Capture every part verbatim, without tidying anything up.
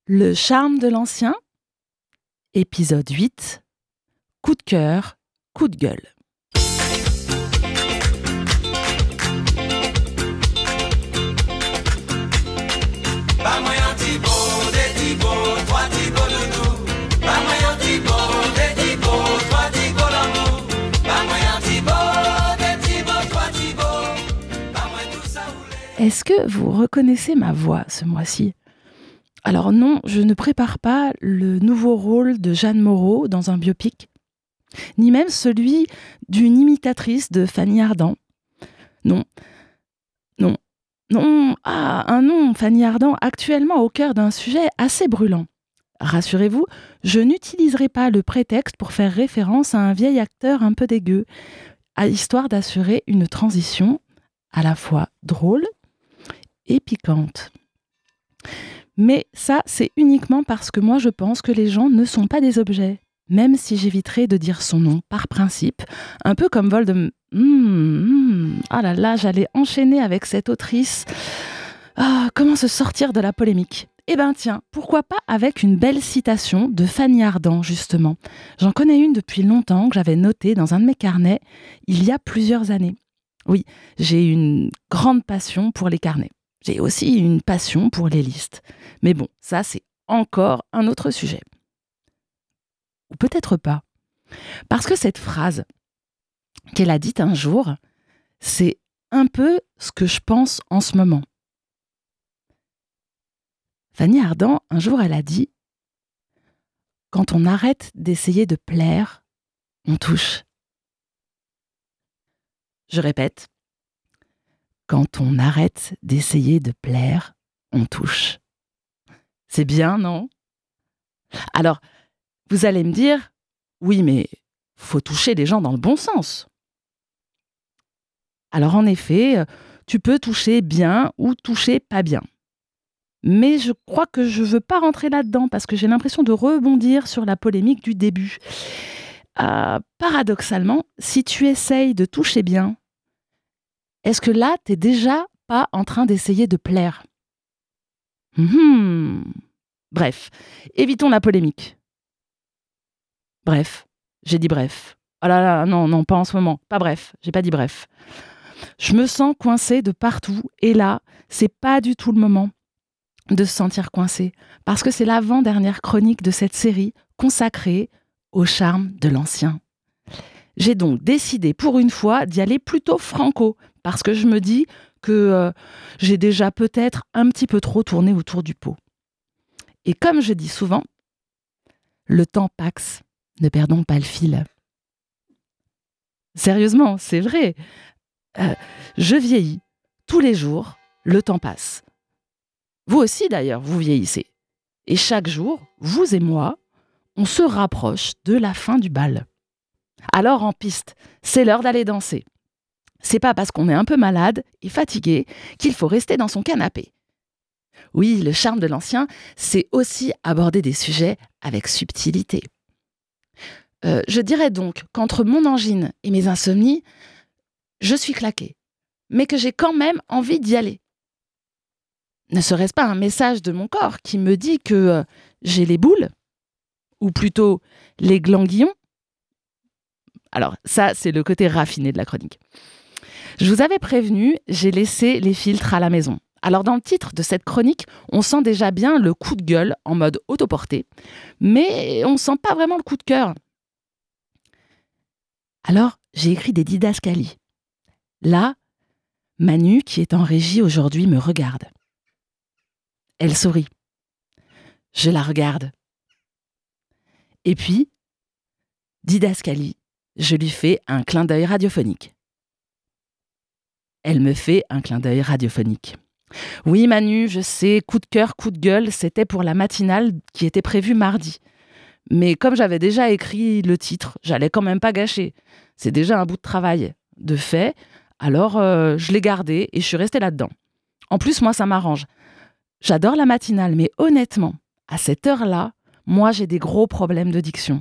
Le charme de l'ancien, épisode huit, coup de cœur, coup de gueule. Pas moyen Thibaut, des Thibaut, trois Thibaut doudou. Pas moyen Thibaut, des Thibaut, trois Thibaut l'amour. Pas moyen Thibaut, des Thibaut, trois Thibaut. Pas moyen tout ça voulait. Est-ce que vous reconnaissez ma voix ce mois-ci ? Alors non, je ne prépare pas le nouveau rôle de Jeanne Moreau dans un biopic, ni même celui d'une imitatrice de Fanny Ardant. Non, non, non, ah, un nom, Fanny Ardant, actuellement au cœur d'un sujet assez brûlant. Rassurez-vous, je n'utiliserai pas le prétexte pour faire référence à un vieil acteur un peu dégueu, à histoire d'assurer une transition à la fois drôle et piquante. Mais ça, c'est uniquement parce que moi, je pense que les gens ne sont pas des objets, même si j'éviterai de dire son nom par principe, un peu comme Voldemort. Mmh, mmh. Ah là là, j'allais enchaîner avec cette autrice. Ah, comment se sortir de la polémique ? Eh ben tiens, pourquoi pas avec une belle citation de Fanny Ardant, justement. J'en connais une depuis longtemps que j'avais notée dans un de mes carnets il y a plusieurs années. Oui, j'ai une grande passion pour les carnets. J'ai aussi une passion pour les listes. Mais bon, ça, c'est encore un autre sujet. Ou peut-être pas. Parce que cette phrase qu'elle a dite un jour, c'est un peu ce que je pense en ce moment. Fanny Ardant, un jour, elle a dit « Quand on arrête d'essayer de plaire, on touche. » Je répète. Quand on arrête d'essayer de plaire, on touche. C'est bien, non ? Alors, vous allez me dire, oui, mais faut toucher les gens dans le bon sens. Alors, en effet, tu peux toucher bien ou toucher pas bien. Mais je crois que je ne veux pas rentrer là-dedans parce que j'ai l'impression de rebondir sur la polémique du début. Euh, paradoxalement, si tu essayes de toucher bien, est-ce que là, tu n'es déjà pas en train d'essayer de plaire ? Mmh. Bref, évitons la polémique. Bref, j'ai dit bref. Oh là là, non, non, pas en ce moment. Pas bref, j'ai pas dit bref. Je me sens coincée de partout et là, c'est pas du tout le moment de se sentir coincée parce que c'est l'avant-dernière chronique de cette série consacrée au charme de l'ancien. J'ai donc décidé pour une fois d'y aller plutôt franco parce que je me dis que euh, j'ai déjà peut-être un petit peu trop tourné autour du pot. Et comme je dis souvent, le temps passe, ne perdons pas le fil. Sérieusement, c'est vrai. Euh, je vieillis. Tous les jours, le temps passe. Vous aussi d'ailleurs, vous vieillissez. Et chaque jour, vous et moi, on se rapproche de la fin du bal. Alors en piste, c'est l'heure d'aller danser. C'est pas parce qu'on est un peu malade et fatigué qu'il faut rester dans son canapé. Oui, le charme de l'ancien, c'est aussi aborder des sujets avec subtilité. Euh, je dirais donc qu'entre mon angine et mes insomnies, je suis claquée, mais que j'ai quand même envie d'y aller. Ne serait-ce pas un message de mon corps qui me dit que euh, j'ai les boules, ou plutôt les glanguillons ? Alors ça, c'est le côté raffiné de la chronique. Je vous avais prévenu, j'ai laissé les filtres à la maison. Alors dans le titre de cette chronique, on sent déjà bien le coup de gueule en mode autoporté, mais on ne sent pas vraiment le coup de cœur. Alors, j'ai écrit des didascalies. Là, Manu, qui est en régie aujourd'hui, me regarde. Elle sourit. Je la regarde. Et puis, didascalie, je lui fais un clin d'œil radiophonique. Elle me fait un clin d'œil radiophonique. Oui, Manu, je sais, coup de cœur, coup de gueule, c'était pour la matinale qui était prévue mardi. Mais comme j'avais déjà écrit le titre, j'allais quand même pas gâcher. C'est déjà un bout de travail de fait, alors euh, je l'ai gardé et je suis restée là-dedans. En plus, moi, ça m'arrange. J'adore la matinale, mais honnêtement, à cette heure-là, moi, j'ai des gros problèmes de diction.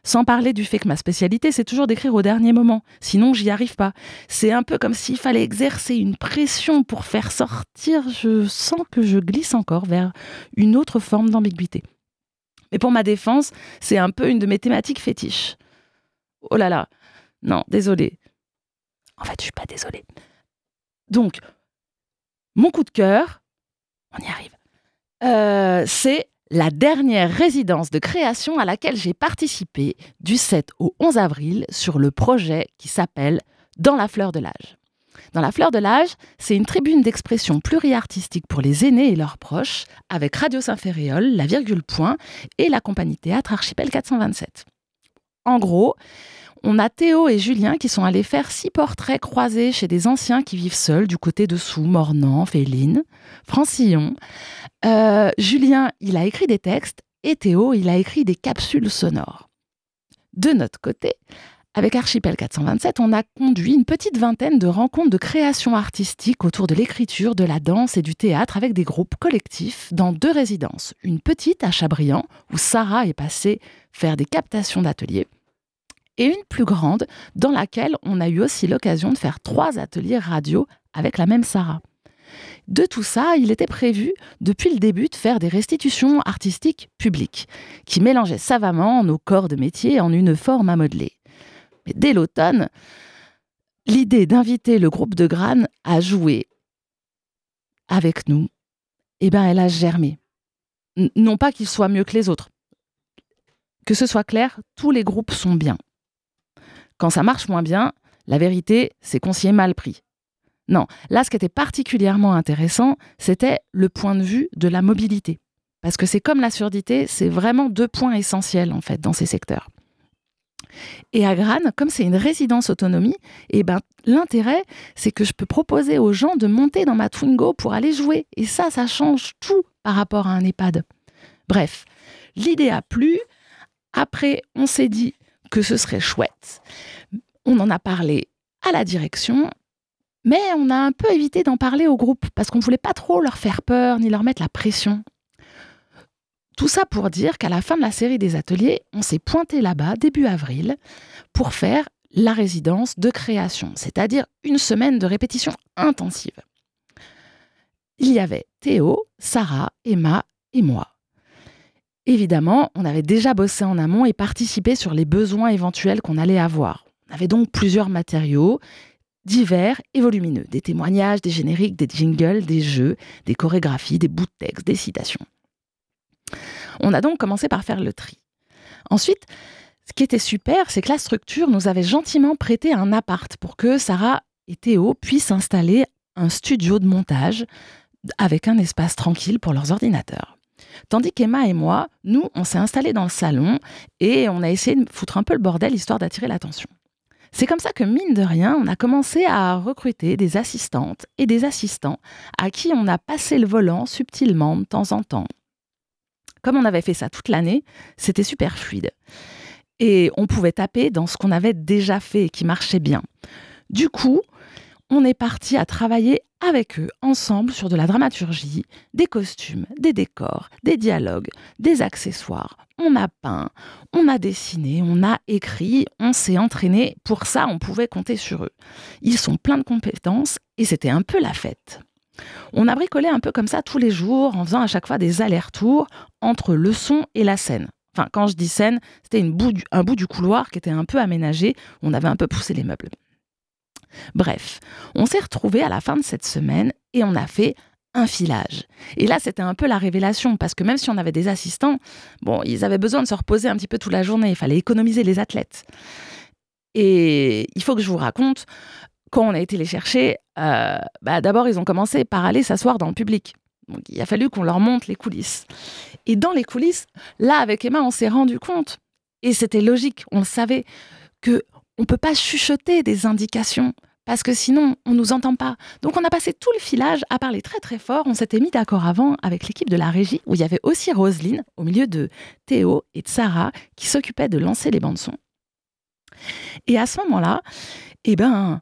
Sans parler du fait que ma spécialité, c'est toujours d'écrire au dernier moment. Sinon, j'y arrive pas. C'est un peu comme s'il fallait exercer une pression pour faire sortir. Je sens que je glisse encore vers une autre forme d'ambiguïté. Mais pour ma défense, c'est un peu une de mes thématiques fétiches. Oh là là, non, désolée. En fait, je suis pas désolée. Donc, mon coup de cœur, on y arrive, euh, c'est la dernière résidence de création à laquelle j'ai participé du sept au onze avril sur le projet qui s'appelle « Dans la fleur de l'âge ». Dans la fleur de l'âge, c'est une tribune d'expression pluriartistique pour les aînés et leurs proches, avec Radio Saint-Ferréol, la Virgule Point et la compagnie théâtre Archipel quatre cent vingt-sept. En gros, on a Théo et Julien qui sont allés faire six portraits croisés chez des anciens qui vivent seuls du côté de Sous, Mornan, Féline, Francillon. Euh, Julien, il a écrit des textes et Théo, il a écrit des capsules sonores. De notre côté, avec Archipel quatre cent vingt-sept, on a conduit une petite vingtaine de rencontres de création artistique autour de l'écriture, de la danse et du théâtre avec des groupes collectifs dans deux résidences. Une petite à Chabriand, où Sarah est passée faire des captations d'ateliers, et une plus grande dans laquelle on a eu aussi l'occasion de faire trois ateliers radio avec la même Sarah. De tout ça, il était prévu depuis le début de faire des restitutions artistiques publiques qui mélangeaient savamment nos corps de métier en une forme à modeler. Mais dès l'automne, l'idée d'inviter le groupe de Grane à jouer avec nous, eh ben, elle a germé. N- non pas qu'ils soient mieux que les autres. Que ce soit clair, tous les groupes sont bien. Quand ça marche moins bien, la vérité, c'est qu'on s'y est mal pris. Non, là, ce qui était particulièrement intéressant, c'était le point de vue de la mobilité. Parce que c'est comme la surdité, c'est vraiment deux points essentiels, en fait, dans ces secteurs. Et à Grane, comme c'est une résidence autonomie, eh ben, l'intérêt, c'est que je peux proposer aux gens de monter dans ma Twingo pour aller jouer. Et ça, ça change tout par rapport à un EHPAD. Bref, l'idée a plu. Après, on s'est dit que ce serait chouette. On en a parlé à la direction. Mais on a un peu évité d'en parler au groupe parce qu'on ne voulait pas trop leur faire peur ni leur mettre la pression. Tout ça pour dire qu'à la fin de la série des ateliers, on s'est pointé là-bas début avril pour faire la résidence de création, c'est-à-dire une semaine de répétition intensive. Il y avait Théo, Sarah, Emma et moi. Évidemment, on avait déjà bossé en amont et participé sur les besoins éventuels qu'on allait avoir. On avait donc plusieurs matériaux divers et volumineux, des témoignages, des génériques, des jingles, des jeux, des chorégraphies, des bouts de texte, des citations. On a donc commencé par faire le tri. Ensuite, ce qui était super, c'est que la structure nous avait gentiment prêté un appart pour que Sarah et Théo puissent installer un studio de montage avec un espace tranquille pour leurs ordinateurs. Tandis qu'Emma et moi, nous, on s'est installés dans le salon et on a essayé de foutre un peu le bordel histoire d'attirer l'attention. C'est comme ça que, mine de rien, on a commencé à recruter des assistantes et des assistants à qui on a passé le volant subtilement de temps en temps. Comme on avait fait ça toute l'année, c'était super fluide. Et on pouvait taper dans ce qu'on avait déjà fait et qui marchait bien. Du coup, on est parti à travailler avec eux, ensemble, sur de la dramaturgie, des costumes, des décors, des dialogues, des accessoires. On a peint, on a dessiné, on a écrit, on s'est entraîné. Pour ça, on pouvait compter sur eux. Ils sont pleins de compétences et c'était un peu la fête. On a bricolé un peu comme ça tous les jours, en faisant à chaque fois des allers-retours entre le son et la scène. Enfin, quand je dis scène, c'était une bout du, un bout du couloir qui était un peu aménagé. On avait un peu poussé les meubles. Bref, on s'est retrouvés à la fin de cette semaine et on a fait un filage. Et là, c'était un peu la révélation, parce que même si on avait des assistants, bon, ils avaient besoin de se reposer un petit peu toute la journée. Il fallait économiser les athlètes. Et il faut que je vous raconte, quand on a été les chercher, euh, bah d'abord, ils ont commencé par aller s'asseoir dans le public. Donc, il a fallu qu'on leur montre les coulisses. Et dans les coulisses, là, avec Emma, on s'est rendu compte, et c'était logique, on le savait, qu'on ne peut pas chuchoter des indications, parce que sinon, on ne nous entend pas. Donc, on a passé tout le filage à parler très très fort. On s'était mis d'accord avant avec l'équipe de la régie, où il y avait aussi Roselyne, au milieu de Théo et de Sarah, qui s'occupaient de lancer les bandes-sons. Et à ce moment-là, eh ben,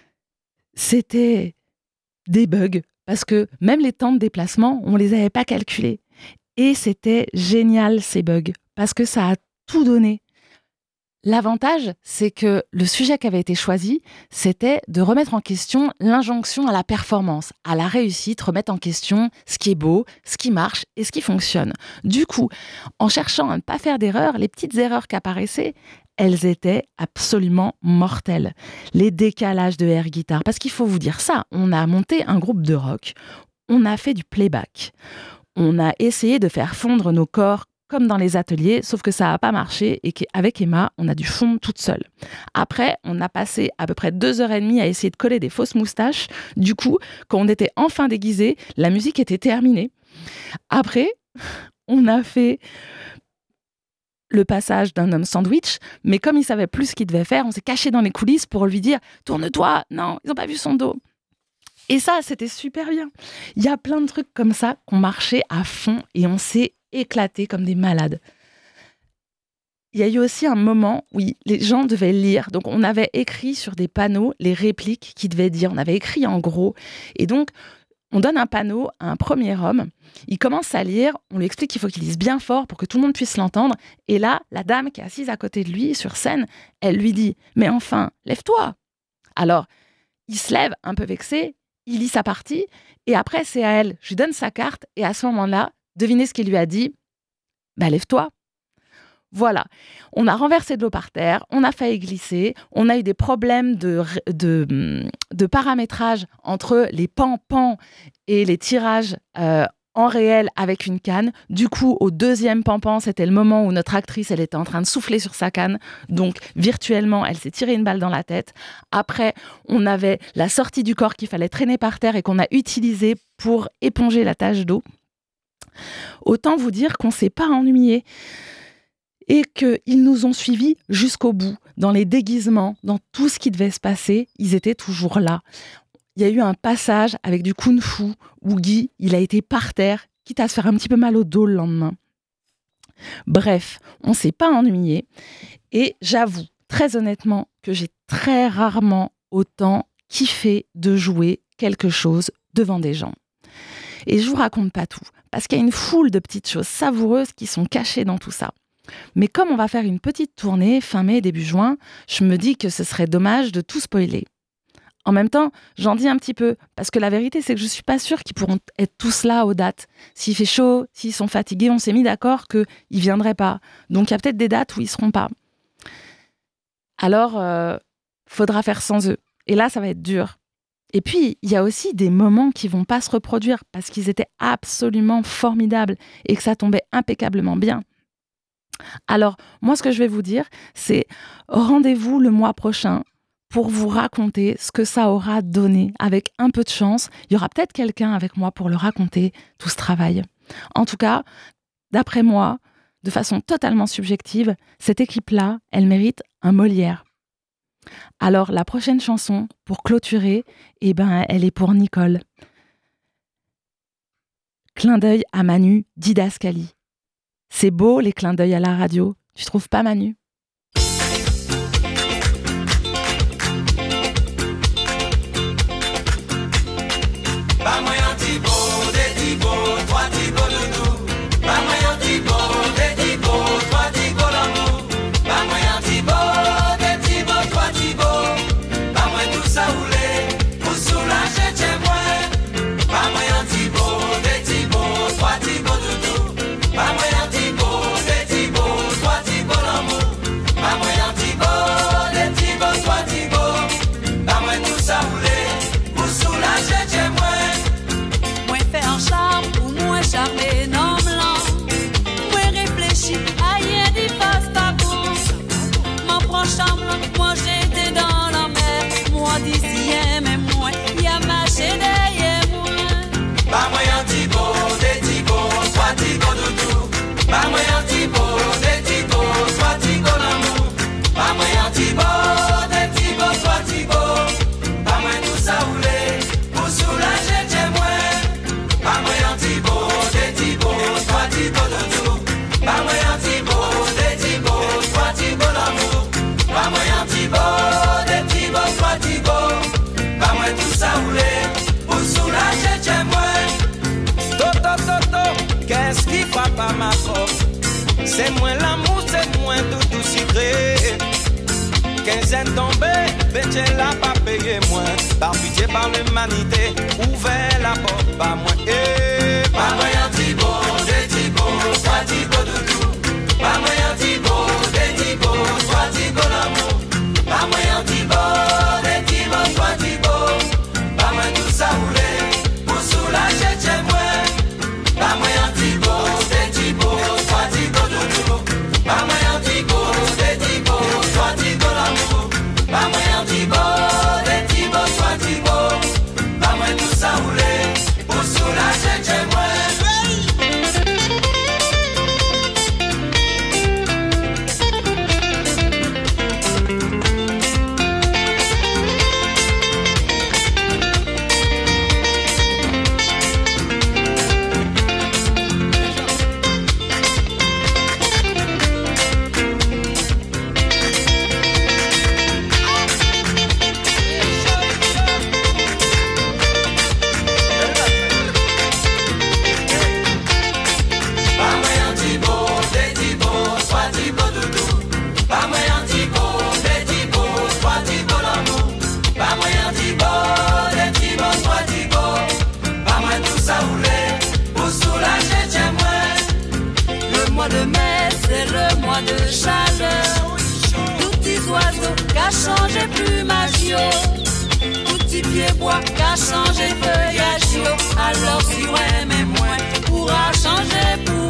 c'était des bugs, parce que même les temps de déplacement, on ne les avait pas calculés. Et c'était génial, ces bugs, parce que ça a tout donné. L'avantage, c'est que le sujet qui avait été choisi, c'était de remettre en question l'injonction à la performance, à la réussite, remettre en question ce qui est beau, ce qui marche et ce qui fonctionne. Du coup, en cherchant à ne pas faire d'erreurs, les petites erreurs qui apparaissaient, elles étaient absolument mortelles. Les décalages de air guitare, parce qu'il faut vous dire ça, on a monté un groupe de rock, on a fait du playback, on a essayé de faire fondre nos corps comme dans les ateliers, sauf que ça n'a pas marché et qu'avec Emma, on a dû fondre toute seule. Après, on a passé à peu près deux heures et demie à essayer de coller des fausses moustaches. Du coup, quand on était enfin déguisés, la musique était terminée. Après, on a fait le passage d'un homme sandwich, mais comme il savait plus ce qu'il devait faire, on s'est caché dans les coulisses pour lui dire « Tourne-toi !» Non, ils n'ont pas vu son dos. Et ça, c'était super bien. Il y a plein de trucs comme ça qu'on marchait à fond et on s'est éclatés comme des malades. Il y a eu aussi un moment où les gens devaient lire. Donc, on avait écrit sur des panneaux les répliques qu'ils devaient dire. On avait écrit en gros. Et donc, on donne un panneau à un premier homme. Il commence à lire. On lui explique qu'il faut qu'il lise bien fort pour que tout le monde puisse l'entendre. Et là, la dame qui est assise à côté de lui, sur scène, elle lui dit « Mais enfin, lève-toi !» Alors, il se lève un peu vexé. Il lit sa partie. Et après, c'est à elle. Je lui donne sa carte. Et à ce moment-là, devinez ce qu'il lui a dit ? Bah, lève-toi. Voilà. On a renversé de l'eau par terre, on a failli glisser, on a eu des problèmes de, de, de paramétrage entre les pans-pans et les tirages euh, en réel avec une canne. Du coup, au deuxième pan-pan, c'était le moment où notre actrice, elle était en train de souffler sur sa canne. Donc, virtuellement, elle s'est tirée une balle dans la tête. Après, on avait la sortie du corps qu'il fallait traîner par terre et qu'on a utilisée pour éponger la tache d'eau. Autant vous dire qu'on ne s'est pas ennuyé et qu'ils nous ont suivis jusqu'au bout. Dans les déguisements, dans tout ce qui devait se passer, ils étaient toujours là. Il y a eu un passage avec du kung-fu où Guy, il a été par terre, quitte à se faire un petit peu mal au dos le lendemain. Bref, on ne s'est pas ennuyé et j'avoue très honnêtement que j'ai très rarement autant kiffé de jouer quelque chose devant des gens. Et je vous raconte pas tout, parce qu'il y a une foule de petites choses savoureuses qui sont cachées dans tout ça. Mais comme on va faire une petite tournée fin mai, début juin, je me dis que ce serait dommage de tout spoiler. En même temps, j'en dis un petit peu, parce que la vérité, c'est que je suis pas sûre qu'ils pourront être tous là aux dates. S'il fait chaud, s'ils sont fatigués, on s'est mis d'accord qu'ils ne viendraient pas. Donc il y a peut-être des dates où ils seront pas. Alors, euh, faudra faire sans eux. Et là, ça va être dur. Et puis, il y a aussi des moments qui ne vont pas se reproduire parce qu'ils étaient absolument formidables et que ça tombait impeccablement bien. Alors, moi, ce que je vais vous dire, c'est rendez-vous le mois prochain pour vous raconter ce que ça aura donné. Avec un peu de chance, il y aura peut-être quelqu'un avec moi pour le raconter, tout ce travail. En tout cas, d'après moi, de façon totalement subjective, cette équipe-là, elle mérite un Molière. Alors, la prochaine chanson, pour clôturer, eh ben, elle est pour Nicole. Clin d'œil à Manu Didascali. C'est beau, les clins d'œil à la radio. Tu trouves pas, Manu ? Pas moyen Thibaut, des Thibaut, trois Thibaut doudou. Pas moyen Thibaut, des Thibaut, trois Thibaut l'amour. Pas moyen Thibaut, des Thibaut, trois Thibaut. Pas moyen tout ça roulé, pour soulager chez moi. Pas moyen Thibaut, des Thibaut, trois Thibaut doudou. Pas moyen Thibaut, des Thibaut, trois Thibaut l'amour. Pas moyen Thibaut, des Thibaut, trois Thibaut. Pas moyen tout ça roulé, pour soulager chez moi. Charme ou moins charmé, non blanc. Moi réfléchis, aïe, dis pas pas bon. M'en prends chambre, moi j'étais dans la mer. Moi d'ici, même moi, y'a marché derrière moi. Pas moyen Thibaut, des Thibaut, soit Thibaut doudou. Pas moyen Thibaut, des Thibaut, soit Thibaut l'amour. Pas moyen Thibaut, des Thibaut, soit Thibaut. Pas moyen tout ça roulé, pour soulager chez moi. Pas moyen Thibaut, des Thibaut, soit Thibaut doudou. Pas moyen Thibaut, des Thibaut, soit Thibaut l'amour. Pas moyen Thibaut, des Thibaut, soit Thibaut. Pas moyen tout ça roulé, pour soulager chez moi. Toto, toto, qu'est-ce qui frappe à ma porte? C'est moins l'amour, c'est moins tout, tout sucré. quinzaine tombée, Betchel a pas payé moins. Par pitié, par l'humanité, ouvert la porte, pas moins. Eh, pas moyen Thibaut, des Thibaut, soit Thibaut doudou. Pas moyen Thibaut, des Thibaut, soit Thibaut l'amour. Pas moyen Thibaut, des Thibaut, soit Thibaut. Pas moyen tout ça roulé, pour soulager chez moi. Pas moyen Thibaut, des Thibaut, soit Thibaut doudou. Pas moyen Thibaut, des Thibaut, soit Thibaut l'amour. Pas moyen Thibaut, des Thibaut, soit Thibaut. Pas moyen tout ça roulé, pour soulager chez moi. De chaleur, tout petits oiseaux qu'a changé plumage, tout petit pied bois qu'a changé feuillage. Alors si ouais mais moins pourra changer pour